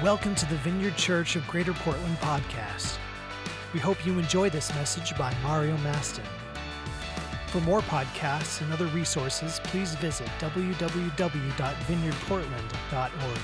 Welcome to the Vineyard Church of Greater Portland podcast. We hope you enjoy this message by Mario Mastin. For more podcasts and other resources, please visit www.vineyardportland.org.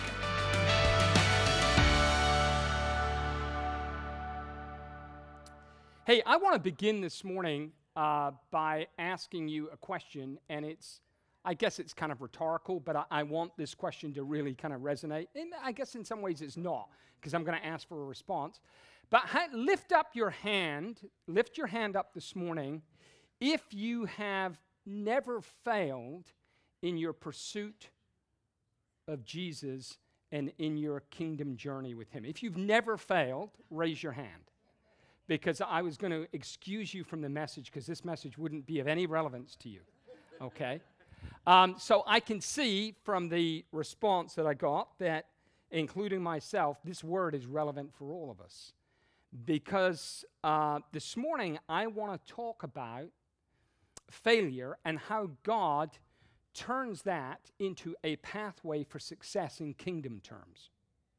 Hey, I want to begin this morning by asking you a question, and I guess it's kind of rhetorical, but I want this question to really kind of resonate. And I guess in some ways it's not, because I'm going to ask for a response. But lift your hand up this morning if you have never failed in your pursuit of Jesus and in your kingdom journey with Him. If you've never failed, raise your hand. Because I was going to excuse you from the message, because this message wouldn't be of any relevance to you, okay? So I can see from the response that I got that, including myself, this word is relevant for all of us. Because this morning I want to talk about failure and how God turns that into a pathway for success in kingdom terms.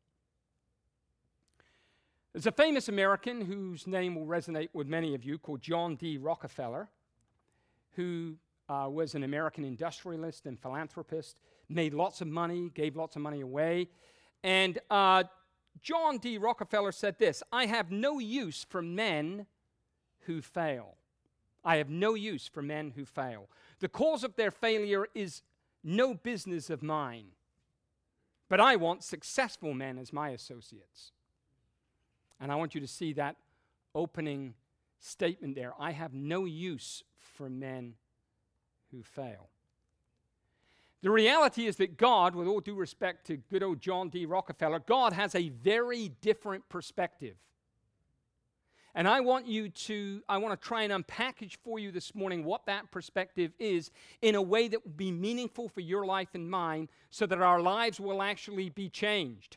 There's a famous American whose name will resonate with many of you called John D. Rockefeller, who was an American industrialist and philanthropist, made lots of money, gave lots of money away. And John D. Rockefeller said this: "I have no use for men who fail. I have no use for men who fail. The cause of their failure is no business of mine. But I want successful men as my associates." And I want you to see that opening statement there. I have no use for men who fail. The reality is that God, with all due respect to good old John D. Rockefeller, God has a very different perspective. And I want to try and unpackage for you this morning what that perspective is in a way that will be meaningful for your life and mine, so that our lives will actually be changed.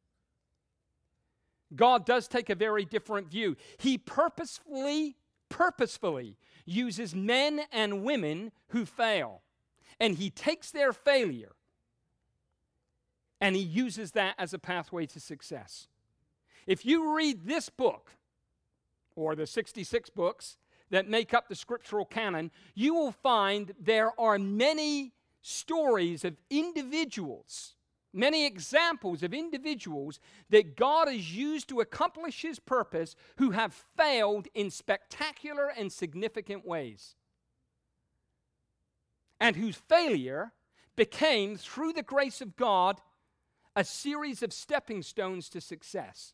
God does take a very different view. He purposefully uses men and women who fail. And He takes their failure and He uses that as a pathway to success. If you read this book, or the 66 books that make up the scriptural canon, you will find there are many stories of individuals, many examples of individuals that God has used to accomplish His purpose who have failed in spectacular and significant ways, and whose failure became, through the grace of God, a series of stepping stones to success.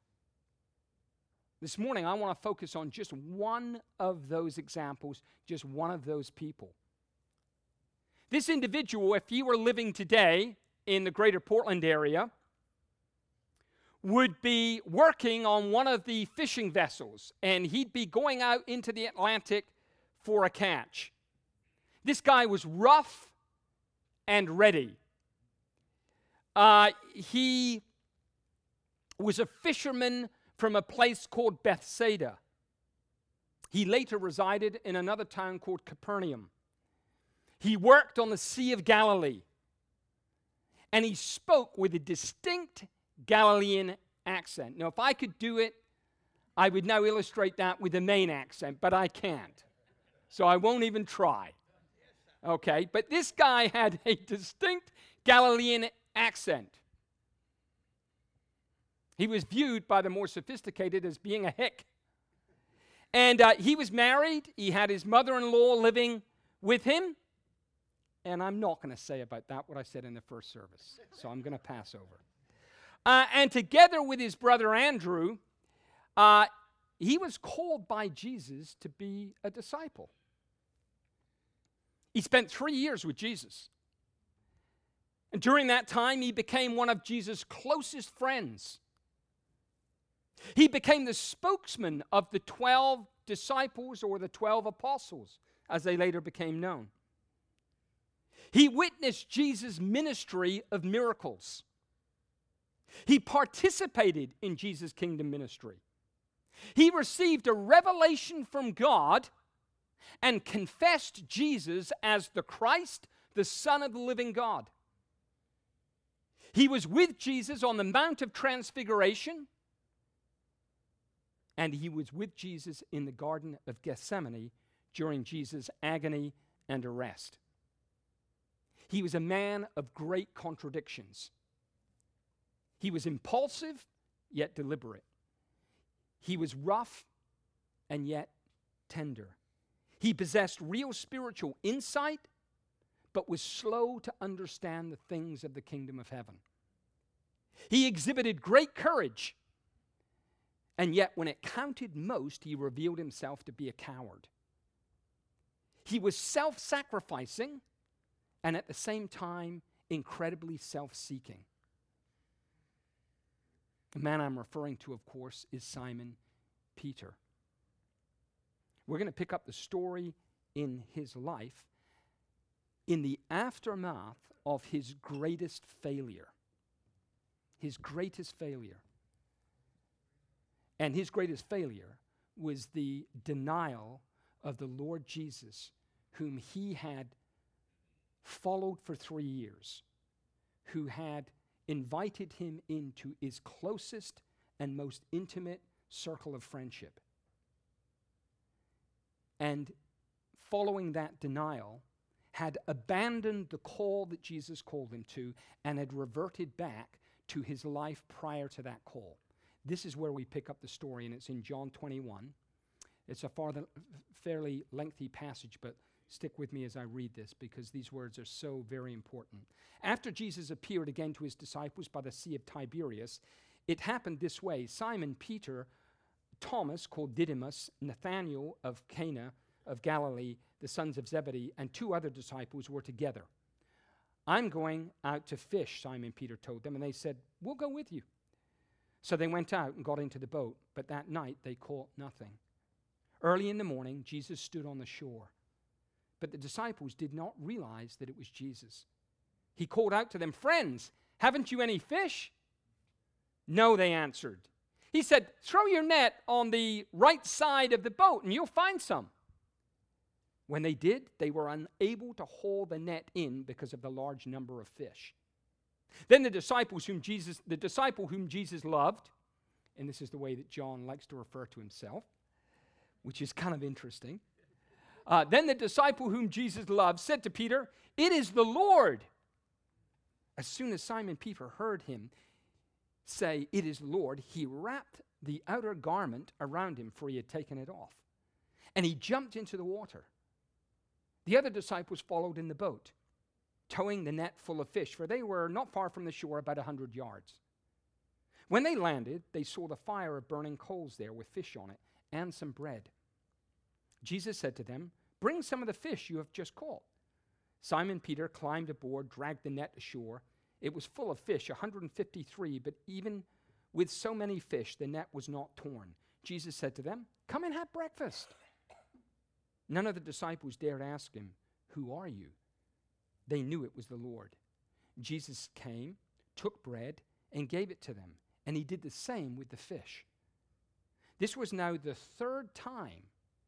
This morning, I want to focus on just one of those examples, just one of those people. This individual, if he were living today in the Greater Portland area, would be working on one of the fishing vessels, and he'd be going out into the Atlantic for a catch. This guy was rough and ready. He was a fisherman from a place called Bethsaida. He later resided in another town called Capernaum. He worked on the Sea of Galilee. And he spoke with a distinct Galilean accent. Now, if I could do it, I would now illustrate that with a Maine accent, but I can't. So I won't even try. Okay, but this guy had a distinct Galilean accent. He was viewed by the more sophisticated as being a hick. And he was married. He had his mother-in-law living with him. And I'm not going to say about that what I said in the first service. So I'm going to pass over. And together with his brother Andrew, he was called by Jesus to be a disciple. He spent 3 years with Jesus. And during that time, he became one of Jesus' closest friends. He became the spokesman of the 12 disciples, or the 12 apostles, as they later became known. He witnessed Jesus' ministry of miracles. He participated in Jesus' kingdom ministry. He received a revelation from God and confessed Jesus as the Christ, the Son of the living God. He was with Jesus on the Mount of Transfiguration, and he was with Jesus in the Garden of Gethsemane during Jesus' agony and arrest. He was a man of great contradictions. He was impulsive, yet deliberate. He was rough, and yet tender. He possessed real spiritual insight, but was slow to understand the things of the kingdom of heaven. He exhibited great courage, and yet when it counted most, he revealed himself to be a coward. He was self-sacrificing, and at the same time, incredibly self-seeking. The man I'm referring to, of course, is Simon Peter. We're going to pick up the story in his life in the aftermath of his greatest failure. His greatest failure. And his greatest failure was the denial of the Lord Jesus, whom he had followed for 3 years, who had invited him into his closest and most intimate circle of friendship. And following that denial, had abandoned the call that Jesus called him to and had reverted back to his life prior to that call. This is where we pick up the story, and it's in John 21. It's a fairly lengthy passage, but stick with me as I read this because these words are so very important. After Jesus appeared again to his disciples by the Sea of Tiberias, it happened this way. Simon Peter, Thomas, called Didymus, Nathanael of Cana of Galilee, the sons of Zebedee, and 2 other disciples were together. I'm going out to fish, Simon Peter told them, and they said, we'll go with you. So they went out and got into the boat, but that night they caught nothing. Early in the morning, Jesus stood on the shore, but the disciples did not realize that it was Jesus. He called out to them, friends, haven't you any fish? No, they answered. He said, throw your net on the right side of the boat and you'll find some. When they did, they were unable to haul the net in because of the large number of fish. Then the disciple whom Jesus loved, and this is the way that John likes to refer to himself, which is kind of interesting. Then the disciple whom Jesus loved said to Peter, it is the Lord. As soon as Simon Peter heard him say, it is Lord, he wrapped the outer garment around him, for he had taken it off. And he jumped into the water. The other disciples followed in the boat, towing the net full of fish, for they were not far from the shore, about 100 yards. When they landed, they saw the fire of burning coals there with fish on it and some bread. Jesus said to them, bring some of the fish you have just caught. Simon Peter climbed aboard, dragged the net ashore. It was full of fish, 153, but even with so many fish, the net was not torn. Jesus said to them, come and have breakfast. None of the disciples dared ask him, who are you? They knew it was the Lord. Jesus came, took bread, and gave it to them, and he did the same with the fish. This was now the 3rd time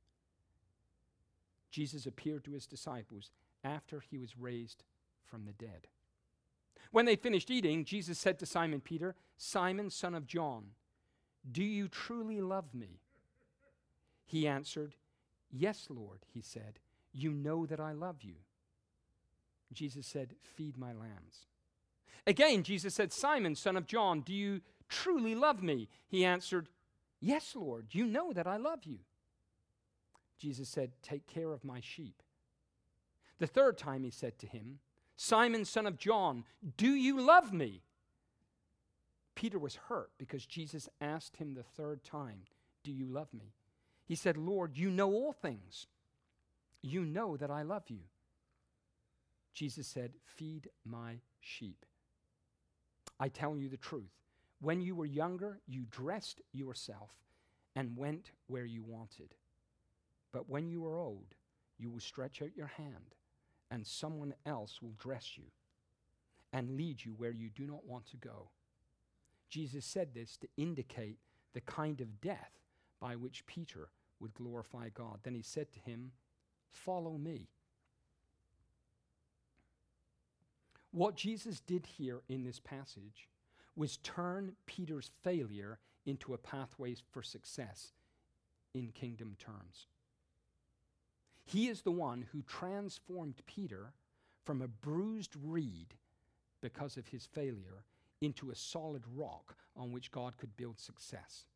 Jesus appeared to his disciples after he was raised from the dead. When they finished eating, Jesus said to Simon Peter, Simon, son of John, do you truly love me? He answered, yes, Lord, he said, you know that I love you. Jesus said, feed my lambs. Again, Jesus said, Simon, son of John, do you truly love me? He answered, yes, Lord, you know that I love you. Jesus said, take care of my sheep. The 3rd time he said to him, Simon, son of John, do you love me? Peter was hurt because Jesus asked him the 3rd time, do you love me? He said, Lord, you know all things. You know that I love you. Jesus said, feed my sheep. I tell you the truth. When you were younger, you dressed yourself and went where you wanted. But when you are old, you will stretch out your hand, and someone else will dress you and lead you where you do not want to go. Jesus said this to indicate the kind of death by which Peter would glorify God. Then he said to him, follow me. What Jesus did here in this passage was turn Peter's failure into a pathway for success in kingdom terms. He is the one who transformed Peter from a bruised reed because of his failure into a solid rock on which God could build success.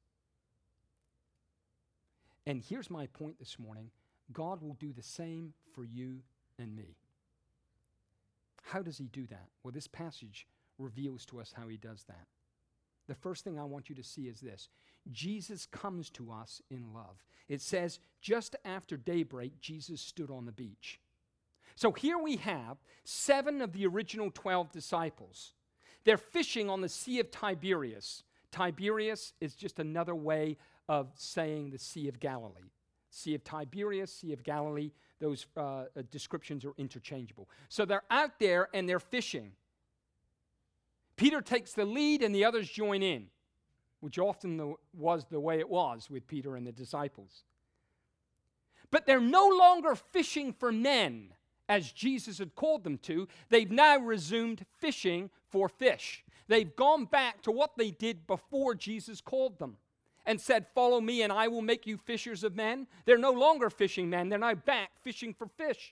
And here's my point this morning. God will do the same for you and me. How does he do that? Well, this passage reveals to us how he does that. The first thing I want you to see is this. Jesus comes to us in love. It says, just after daybreak, Jesus stood on the beach. So here we have 7 of the original 12 disciples. They're fishing on the Sea of Tiberias. Tiberias is just another way of saying the Sea of Galilee. Sea of Tiberias, Sea of Galilee, those descriptions are interchangeable. So they're out there and they're fishing. Peter takes the lead and the others join in, which often was the way it was with Peter and the disciples. But they're no longer fishing for men, as Jesus had called them to. They've now resumed fishing for fish. They've gone back to what they did before Jesus called them and said, follow me and I will make you fishers of men. They're no longer fishing men. They're now back fishing for fish.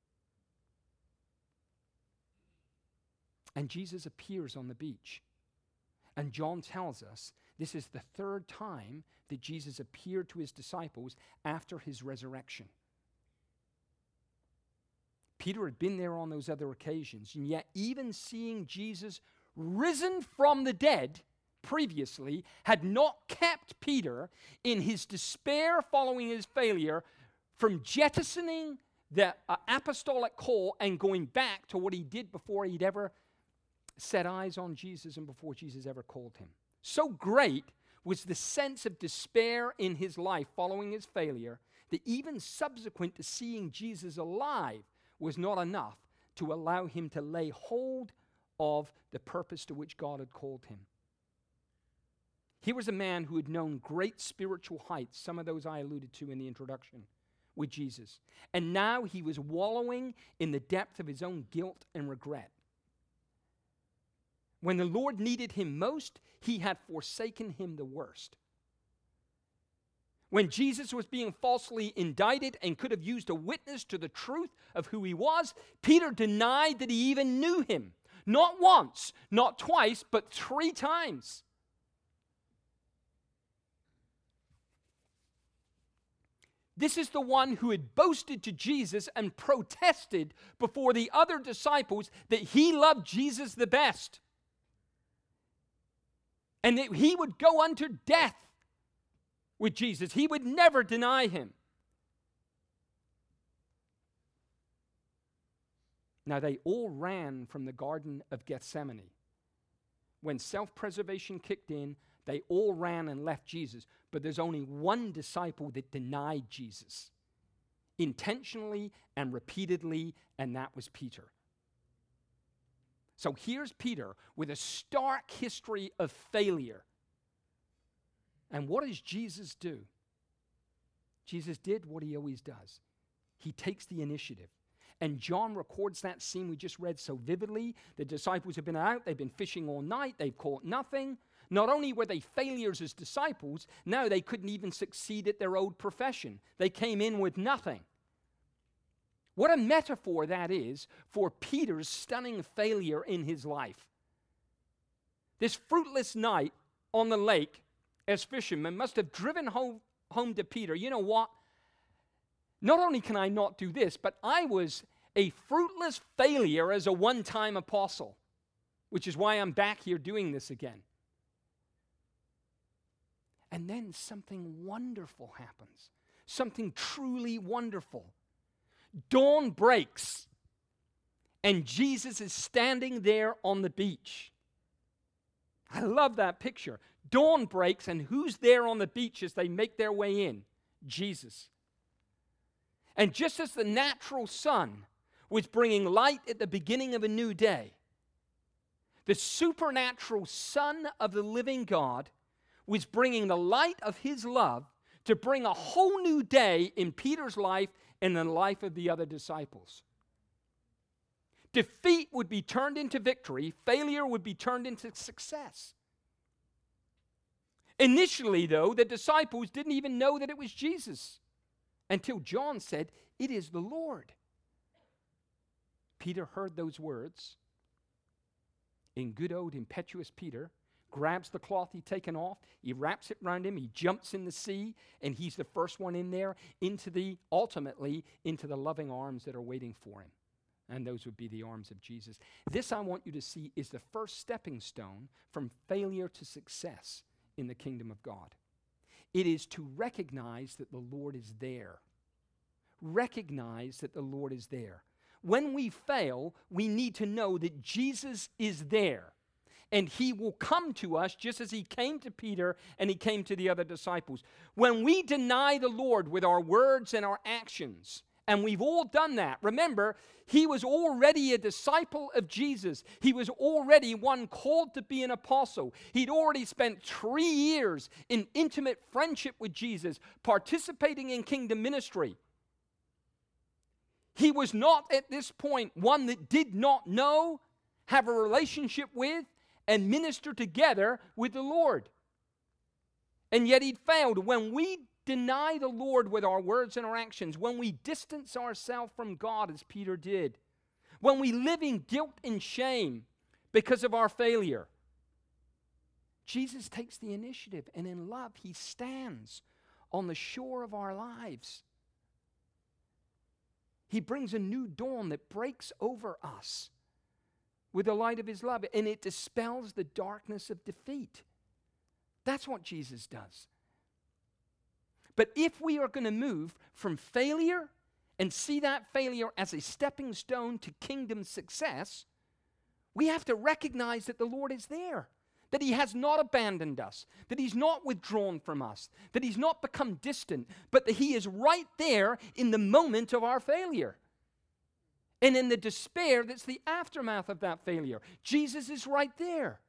And Jesus appears on the beach. And John tells us this is the 3rd time that Jesus appeared to his disciples after his resurrection. Peter had been there on those other occasions, and yet even seeing Jesus risen from the dead previously had not kept Peter in his despair following his failure from jettisoning the apostolic call and going back to what he did before he'd ever set eyes on Jesus and before Jesus ever called him. So great was the sense of despair in his life following his failure that even subsequent to seeing Jesus alive was not enough to allow him to lay hold of the purpose to which God had called him. Here was a man who had known great spiritual heights, some of those I alluded to in the introduction, with Jesus. And now he was wallowing in the depth of his own guilt and regret. When the Lord needed him most, he had forsaken him the worst. When Jesus was being falsely indicted and could have used a witness to the truth of who he was, Peter denied that he even knew him. Not once, not twice, but 3 times. This is the one who had boasted to Jesus and protested before the other disciples that he loved Jesus the best. And that he would go unto death with Jesus. He would never deny him. Now they all ran from the Garden of Gethsemane. When self-preservation kicked in, they all ran and left Jesus. But there's only one disciple that denied Jesus, intentionally and repeatedly, and that was Peter. So here's Peter with a stark history of failure. And what does Jesus do? Jesus did what he always does. He takes the initiative. And John records that scene we just read so vividly. The disciples have been out, they've been fishing all night, they've caught nothing. Not only were they failures as disciples, now they couldn't even succeed at their old profession. They came in with nothing. What a metaphor that is for Peter's stunning failure in his life. This fruitless night on the lake as fishermen must have driven home to Peter. You know what? Not only can I not do this, but I was a fruitless failure as a one-time apostle, which is why I'm back here doing this again. And then something wonderful happens. Something truly wonderful. Dawn breaks, and Jesus is standing there on the beach. I love that picture. Dawn breaks, and who's there on the beach as they make their way in? Jesus. And just as the natural sun was bringing light at the beginning of a new day, the supernatural Son of the living God was bringing the light of his love to bring a whole new day in Peter's life and in the life of the other disciples. Defeat would be turned into victory. Failure would be turned into success. Initially, though, the disciples didn't even know that it was Jesus until John said, "It is the Lord." Peter heard those words. In good old impetuous Peter grabs the cloth he'd taken off, he wraps it around him, he jumps in the sea, and he's the first one in there, ultimately into the loving arms that are waiting for him. And those would be the arms of Jesus. This, I want you to see, is the first stepping stone from failure to success in the kingdom of God. It is to recognize that the Lord is there. Recognize that the Lord is there. When we fail, we need to know that Jesus is there. And he will come to us just as he came to Peter and he came to the other disciples. When we deny the Lord with our words and our actions, and we've all done that. Remember, he was already a disciple of Jesus. He was already one called to be an apostle. He'd already spent 3 years in intimate friendship with Jesus, participating in kingdom ministry. He was not at this point one that did not know, have a relationship with, and minister together with the Lord. And yet he'd failed. When we deny the Lord with our words and our actions, when we distance ourselves from God as Peter did, when we live in guilt and shame because of our failure, Jesus takes the initiative, and in love he stands on the shore of our lives. He brings a new dawn that breaks over us with the light of his love, and it dispels the darkness of defeat. That's what Jesus does. But if we are going to move from failure and see that failure as a stepping stone to kingdom success, we have to recognize that the Lord is there, that he has not abandoned us, that he's not withdrawn from us, that he's not become distant, but that he is right there in the moment of our failure. And in the despair that's the aftermath of that failure, Jesus is right there.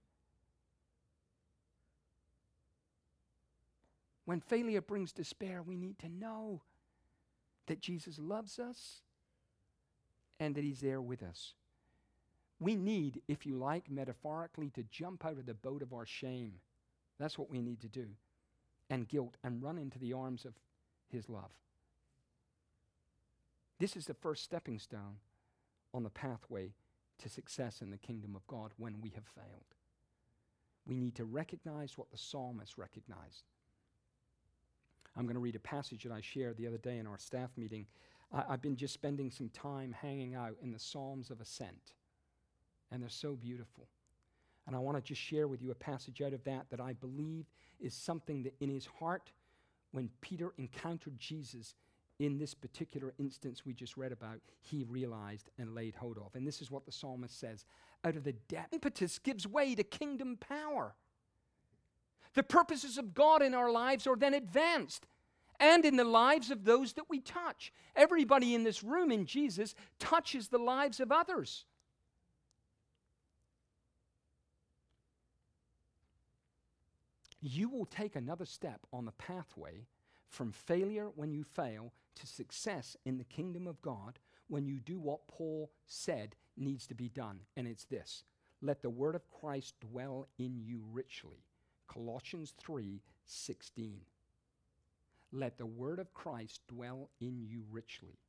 When failure brings despair, we need to know that Jesus loves us and that he's there with us. We need, if you like, metaphorically, to jump out of the boat of our shame. That's what we need to do. And guilt, and run into the arms of his love. This is the first stepping stone on the pathway to success in the kingdom of God when we have failed. We need to recognize what the psalmist recognized. I'm going to read a passage that I shared the other day in our staff meeting. I've been just spending some time hanging out in the Psalms of Ascent, and they're so beautiful. And I want to just share with you a passage out of that I believe is something that in his heart, when Peter encountered Jesus in this particular instance we just read about, he realized and laid hold of. And this is what the psalmist says: out of the depth, impetus gives way to kingdom power. The purposes of God in our lives are then advanced, and in the lives of those that we touch. Everybody in this room in Jesus touches the lives of others. You will take another step on the pathway from failure when you fail to success in the kingdom of God when you do what Paul said needs to be done, and it's this: let the word of Christ dwell in you richly. Colossians 3:16. Let the word of Christ dwell in you richly.